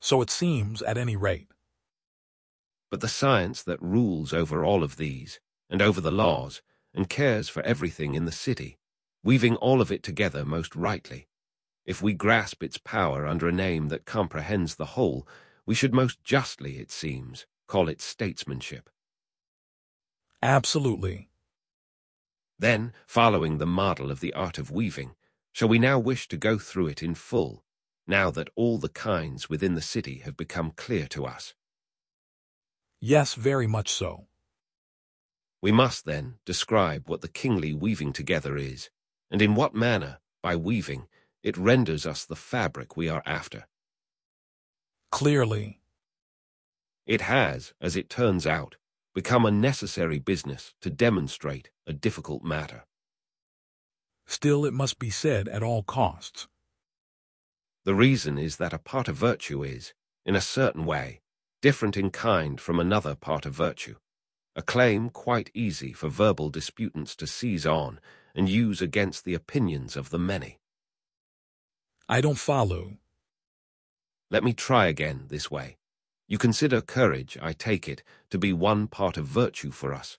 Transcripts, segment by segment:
So it seems, at any rate. But the science that rules over all of these, and over the laws, and cares for everything in the city, weaving all of it together most rightly, if we grasp its power under a name that comprehends the whole, we should most justly, it seems, call it statesmanship. Absolutely. Then, following the model of the art of weaving, shall we now wish to go through it in full, now that all the kinds within the city have become clear to us? Yes, very much so. We must, then, describe what the kingly weaving together is, and in what manner, by weaving, it renders us the fabric we are after. Clearly. It has, as it turns out, become a necessary business to demonstrate a difficult matter. Still, it must be said at all costs. The reason is that a part of virtue is, in a certain way, different in kind from another part of virtue, a claim quite easy for verbal disputants to seize on and use against the opinions of the many. I don't follow. Let me try again this way. You consider courage, I take it, to be one part of virtue for us.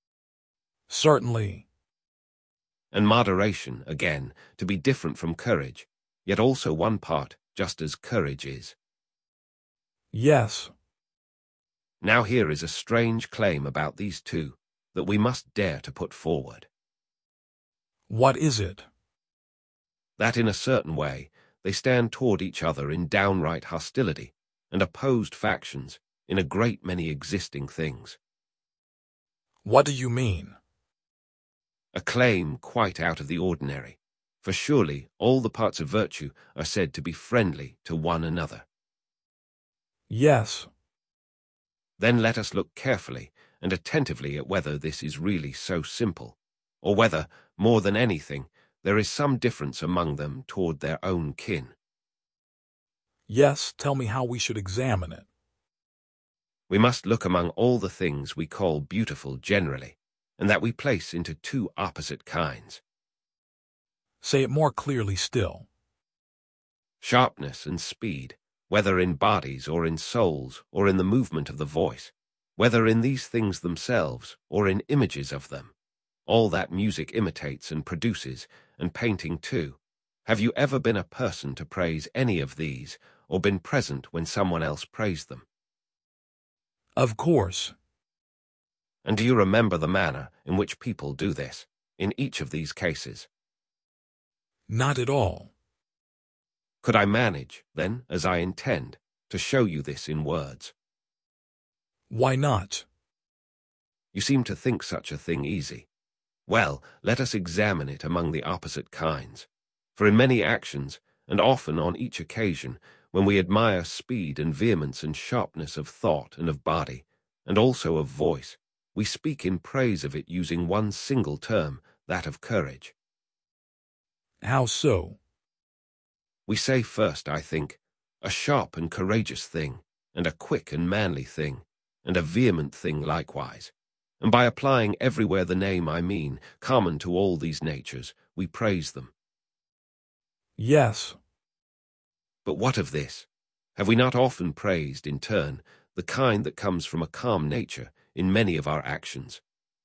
Certainly. And moderation, again, to be different from courage, yet also one part, just as courage is. Yes. Now here is a strange claim about these two that we must dare to put forward. What is it? That in a certain way they stand toward each other in downright hostility and opposed factions in a great many existing things. What do you mean? A claim quite out of the ordinary, for surely all the parts of virtue are said to be friendly to one another. Yes. Then let us look carefully and attentively at whether this is really so simple, or whether, more than anything, there is some difference among them toward their own kin. Yes, tell me how we should examine it. We must look among all the things we call beautiful generally, and that we place into two opposite kinds. Say it more clearly still. Sharpness and speed, whether in bodies or in souls or in the movement of the voice, whether in these things themselves or in images of them, all that music imitates and produces, and painting too. Have you ever been a person to praise any of these, or been present when someone else praised them? Of course. And do you remember the manner in which people do this, in each of these cases? Not at all. Could I manage, then, as I intend, to show you this in words? Why not? You seem to think such a thing easy. Well, let us examine it among the opposite kinds. For in many actions, and often on each occasion, when we admire speed and vehemence and sharpness of thought and of body, and also of voice, we speak in praise of it using one single term, that of courage. How so? We say first, I think, a sharp and courageous thing, and a quick and manly thing, and a vehement thing likewise. And by applying everywhere the name I mean, common to all these natures, we praise them. Yes. But what of this? Have we not often praised, in turn, the kind that comes from a calm nature in many of our actions?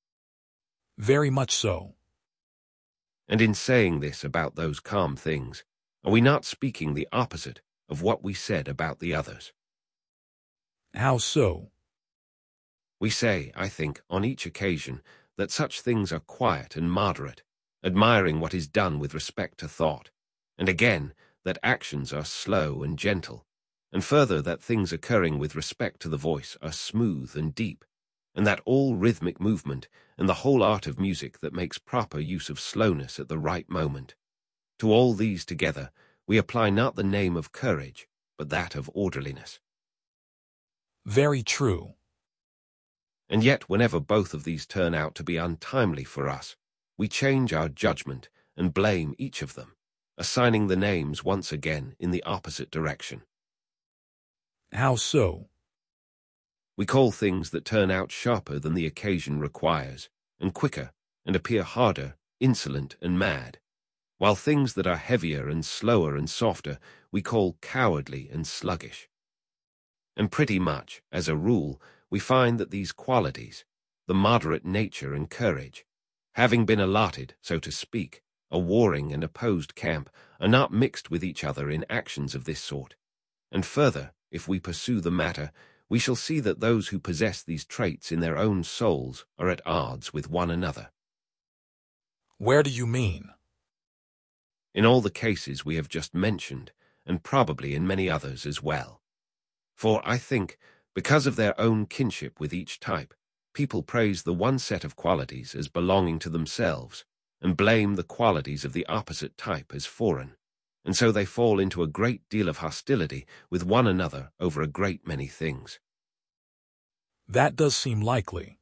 Very much so. And in saying this about those calm things, are we not speaking the opposite of what we said about the others? How so? We say, I think, on each occasion, that such things are quiet and moderate, admiring what is done with respect to thought, and again, that actions are slow and gentle, and further that things occurring with respect to the voice are smooth and deep, and that all rhythmic movement and the whole art of music that makes proper use of slowness at the right moment. To all these together, we apply not the name of courage, but that of orderliness. Very true. And yet, whenever both of these turn out to be untimely for us, we change our judgment and blame each of them, assigning the names once again in the opposite direction. How so? We call things that turn out sharper than the occasion requires, and quicker, and appear harder, insolent and mad, while things that are heavier and slower and softer we call cowardly and sluggish. And pretty much, as a rule, we find that these qualities, the moderate nature and courage, having been allotted, so to speak, a warring and opposed camp, are not mixed with each other in actions of this sort. And further, if we pursue the matter, we shall see that those who possess these traits in their own souls are at odds with one another. Where do you mean? In all the cases we have just mentioned, and probably in many others as well. For I think, because of their own kinship with each type, people praise the one set of qualities as belonging to themselves, and blame the qualities of the opposite type as foreign, and so they fall into a great deal of hostility with one another over a great many things. That does seem likely.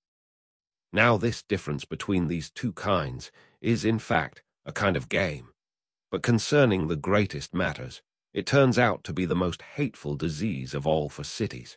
Now this difference between these two kinds is, in fact, a kind of game. But concerning the greatest matters, it turns out to be the most hateful disease of all for cities.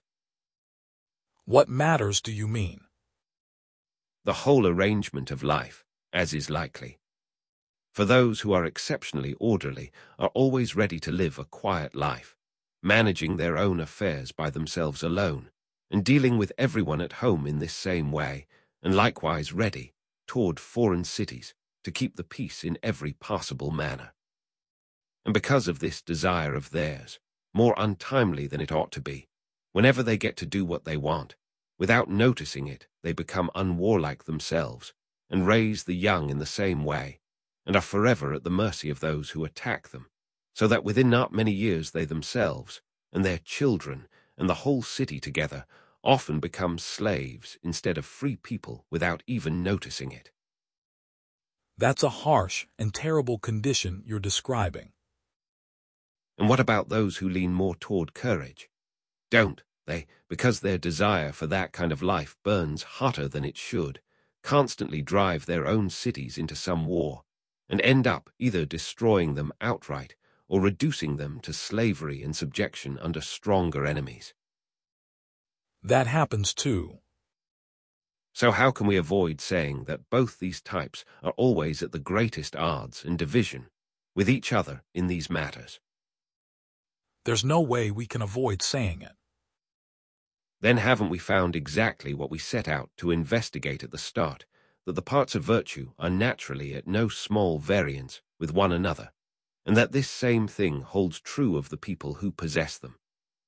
What matters do you mean? The whole arrangement of life, as is likely. For those who are exceptionally orderly are always ready to live a quiet life, managing their own affairs by themselves alone, and dealing with everyone at home in this same way, and likewise ready, toward foreign cities, to keep the peace in every possible manner. And because of this desire of theirs, more untimely than it ought to be, whenever they get to do what they want, without noticing it, they become unwarlike themselves, and raise the young in the same way, and are forever at the mercy of those who attack them, so that within not many years they themselves, and their children, and the whole city together, often become slaves instead of free people without even noticing it. That's a harsh and terrible condition you're describing. And what about those who lean more toward courage? Don't they, because their desire for that kind of life burns hotter than it should, constantly drive their own cities into some war, and end up either destroying them outright or reducing them to slavery and subjection under stronger enemies? That happens too. So how can we avoid saying that both these types are always at the greatest odds and division with each other in these matters? There's no way we can avoid saying it. Then haven't we found exactly what we set out to investigate at the start, that the parts of virtue are naturally at no small variance with one another, and that this same thing holds true of the people who possess them?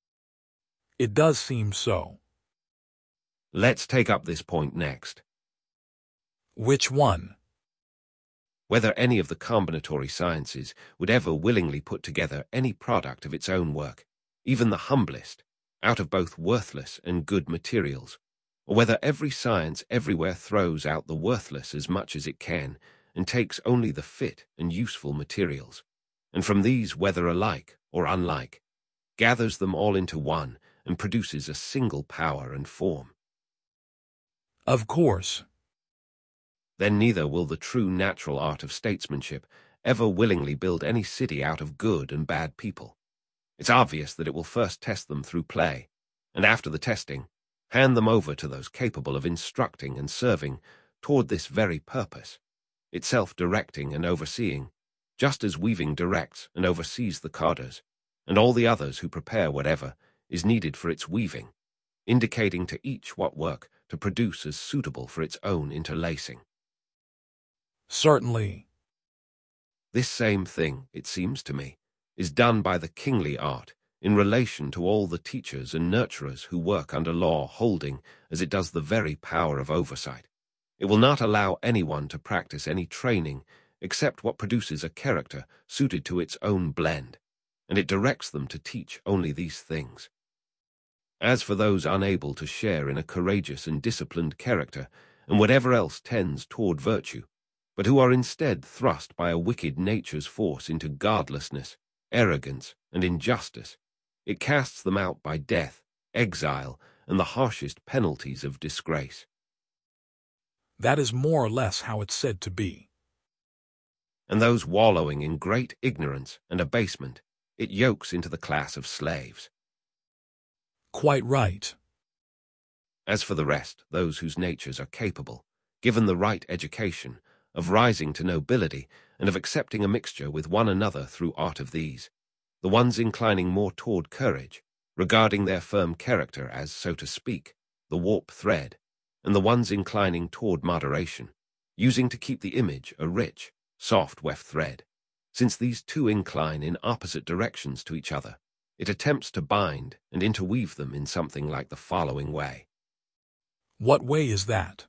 It does seem so. Let's take up this point next. Which one? Whether any of the combinatory sciences would ever willingly put together any product of its own work, even the humblest, out of both worthless and good materials, or whether every science everywhere throws out the worthless as much as it can and takes only the fit and useful materials, and from these, whether alike or unlike, gathers them all into one and produces a single power and form. Of course. Then neither will the true natural art of statesmanship ever willingly build any city out of good and bad people. It's obvious that it will first test them through play, and after the testing, hand them over to those capable of instructing and serving toward this very purpose, itself directing and overseeing, just as weaving directs and oversees the carders, and all the others who prepare whatever is needed for its weaving, indicating to each what work to produce as suitable for its own interlacing. Certainly. This same thing, it seems to me, is done by the kingly art in relation to all the teachers and nurturers who work under law, holding, as it does, the very power of oversight. It will not allow anyone to practice any training except what produces a character suited to its own blend, and it directs them to teach only these things. As for those unable to share in a courageous and disciplined character, and whatever else tends toward virtue, but who are instead thrust by a wicked nature's force into godlessness, arrogance, and injustice, it casts them out by death, exile, and the harshest penalties of disgrace. That is more or less how it's said to be. And those wallowing in great ignorance and abasement, it yokes into the class of slaves. Quite right. As for the rest, those whose natures are capable, given the right education, of rising to nobility and of accepting a mixture with one another through art of these, the ones inclining more toward courage, regarding their firm character as, so to speak, the warp thread, and the ones inclining toward moderation, using to keep the image a rich, soft weft thread. Since these two incline in opposite directions to each other, it attempts to bind and interweave them in something like the following way. What way is that?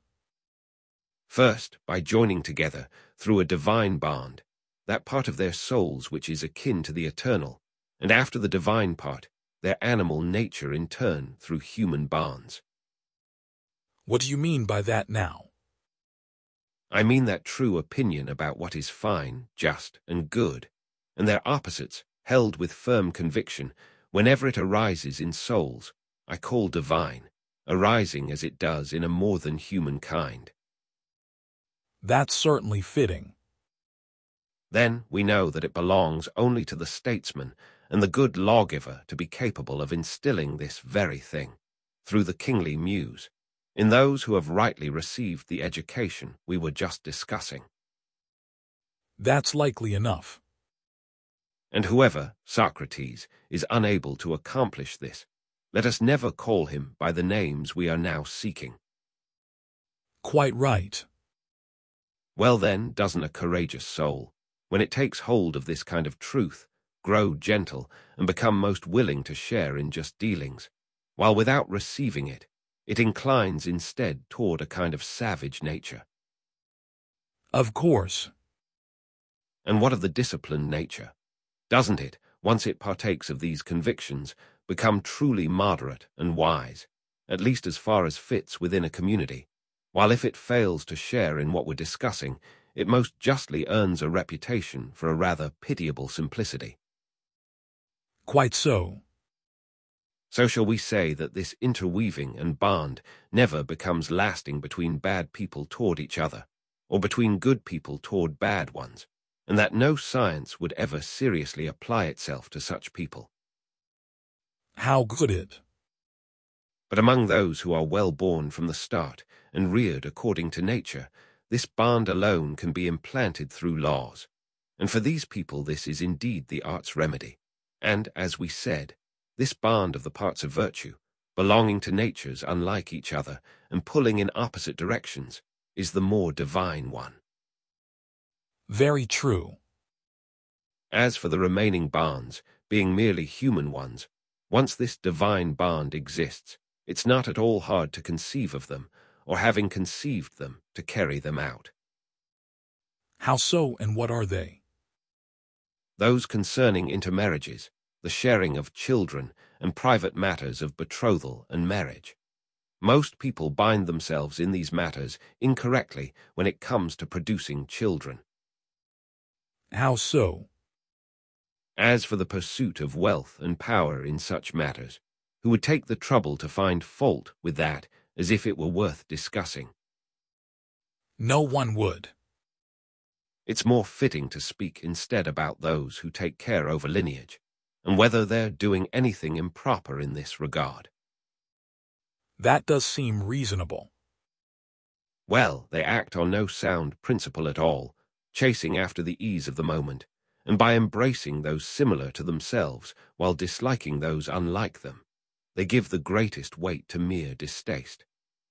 First, by joining together, through a divine bond, that part of their souls which is akin to the eternal, and after the divine part, their animal nature in turn through human bonds. What do you mean by that now? I mean that true opinion about what is fine, just, and good, and their opposites, held with firm conviction, whenever it arises in souls, I call divine, arising as it does in a more than human kind. That's certainly fitting. Then we know that it belongs only to the statesman and the good lawgiver to be capable of instilling this very thing, through the kingly muse, in those who have rightly received the education we were just discussing. That's likely enough. And whoever, Socrates, is unable to accomplish this, let us never call him by the names we are now seeking. Quite right. Well then, doesn't a courageous soul, when it takes hold of this kind of truth, grow gentle and become most willing to share in just dealings, while without receiving it, it inclines instead toward a kind of savage nature? Of course. And what of the disciplined nature? Doesn't it, once it partakes of these convictions, become truly moderate and wise, at least as far as fits within a community, while if it fails to share in what we're discussing, it most justly earns a reputation for a rather pitiable simplicity? Quite so. So shall we say that this interweaving and bond never becomes lasting between bad people toward each other, or between good people toward bad ones, and that no science would ever seriously apply itself to such people? How could it? But among those who are well born from the start and reared according to nature, this bond alone can be implanted through laws, and for these people this is indeed the art's remedy. And, as we said, this bond of the parts of virtue, belonging to natures unlike each other and pulling in opposite directions, is the more divine one. Very true. As for the remaining bonds, being merely human ones, once this divine bond exists, it's not at all hard to conceive of them, or having conceived them, to carry them out. How so, and what are they? Those concerning intermarriages, the sharing of children, and private matters of betrothal and marriage. Most people bind themselves in these matters incorrectly when it comes to producing children. How so? As for the pursuit of wealth and power in such matters, who would take the trouble to find fault with that as if it were worth discussing? No one would. It's more fitting to speak instead about those who take care over lineage, and whether they're doing anything improper in this regard. That does seem reasonable. Well, they act on no sound principle at all, chasing after the ease of the moment, and by embracing those similar to themselves while disliking those unlike them, they give the greatest weight to mere distaste.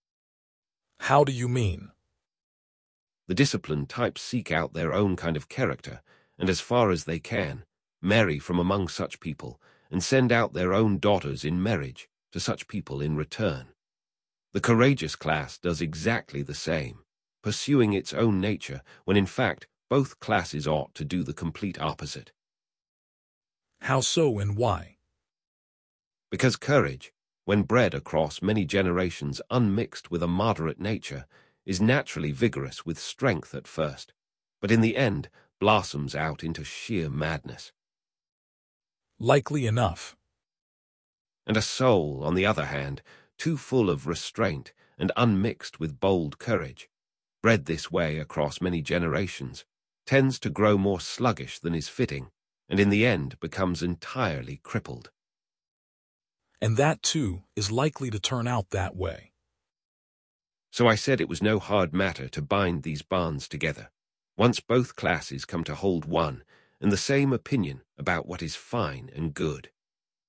How do you mean? The disciplined types seek out their own kind of character, and as far as they can, marry from among such people, and send out their own daughters in marriage to such people in return. The courageous class does exactly the same, pursuing its own nature when in fact both classes ought to do the complete opposite. How so, and why? Because courage, when bred across many generations unmixed with a moderate nature, is naturally vigorous with strength at first, but in the end blossoms out into sheer madness. Likely enough. And a soul, on the other hand, too full of restraint and unmixed with bold courage, bred this way across many generations, tends to grow more sluggish than is fitting, and in the end becomes entirely crippled. And that, too, is likely to turn out that way. So I said it was no hard matter to bind these bonds together, once both classes come to hold one and the same opinion about what is fine and good.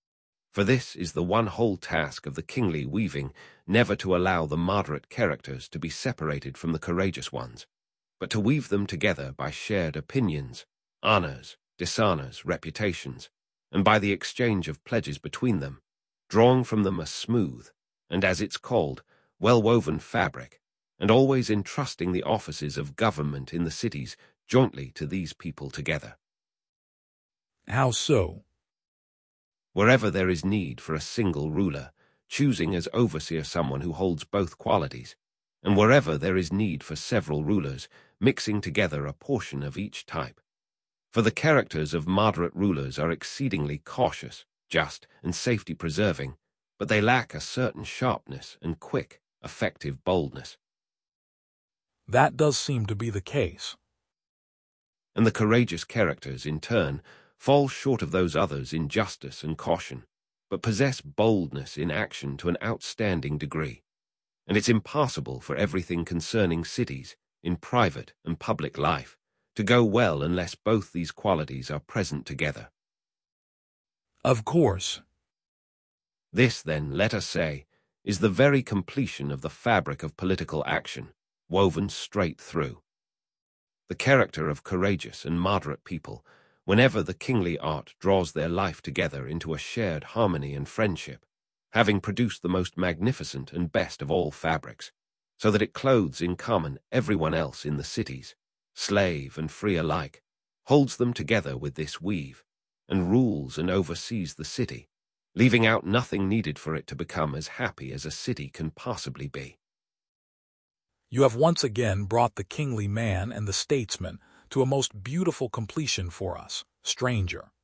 For this is the one whole task of the kingly weaving, never to allow the moderate characters to be separated from the courageous ones, but to weave them together by shared opinions, honors, dishonors, reputations, and by the exchange of pledges between them, drawing from them a smooth, and as it's called, well-woven fabric, and always entrusting the offices of government in the cities jointly to these people together. How so? Wherever there is need for a single ruler, choosing as overseer someone who holds both qualities, and wherever there is need for several rulers, mixing together a portion of each type. For the characters of moderate rulers are exceedingly cautious, just, and safety-preserving, but they lack a certain sharpness and quick, effective boldness. That does seem to be the case. And the courageous characters, in turn, fall short of those others in justice and caution, but possess boldness in action to an outstanding degree. And it's impossible for everything concerning cities, in private and public life, to go well unless both these qualities are present together. Of course. This, then, let us say, is the very completion of the fabric of political action, woven straight through. The character of courageous and moderate people, whenever the kingly art draws their life together into a shared harmony and friendship, having produced the most magnificent and best of all fabrics, so that it clothes in common everyone else in the cities, slave and free alike, holds them together with this weave, and rules and oversees the city, leaving out nothing needed for it to become as happy as a city can possibly be. You have once again brought the kingly man and the statesman to a most beautiful completion for us, stranger.